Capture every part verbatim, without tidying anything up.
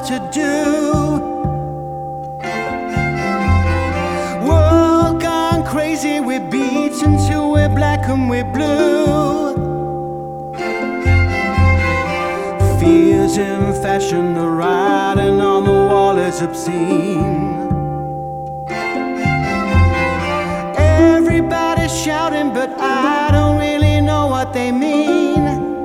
to do. World gone crazy, we're beaten till we're black and we're blue. Fears in fashion, the writing on the wall is obscene. Everybody's shouting, but I don't really know what they mean.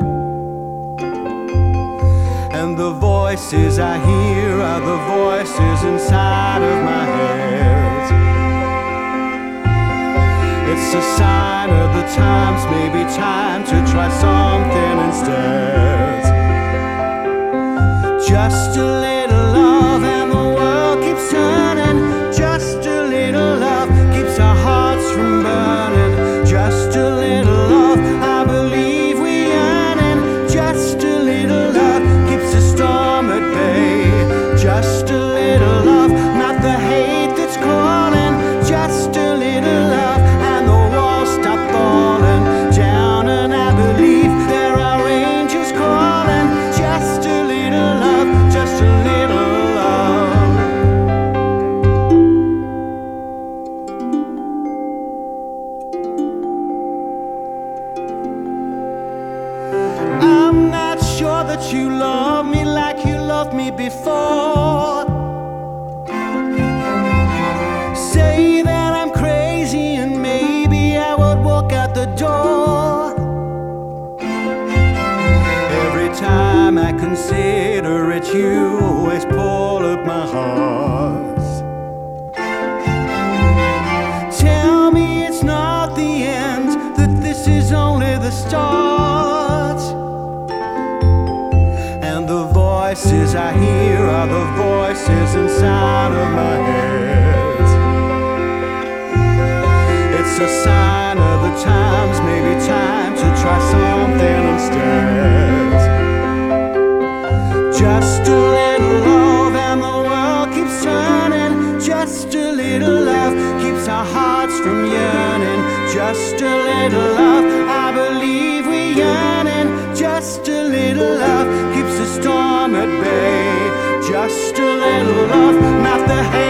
And the voices I hear are the voices inside of my head. It's a sign of the times, maybe time to try something instead. Just a little love and the world keeps turning. Just a little love keeps our hearts from burning. Just a little love, I believe we yearning. Just a little love keeps the storm at bay. Just a little love, not the hate that's crawling. Just a little love and the walls stop falling down, and I believe there are angels calling. Just a little love, just a little love. I'm not sure that you love me like you loved me before. Say that I'm crazy and maybe I would walk out the door. Every time I consider it, you always pull up my heart. Tell me it's not the end, that this is only the start. And the voices I hear are the voices inside of my head. It's a sign of the times, maybe time to try something instead. Just a little love and the world keeps turning. Just a little love keeps our hearts from yearning. Just a little love, I believe we yearning. Just a little love keeps the storm at bay. Just a little love, not the hate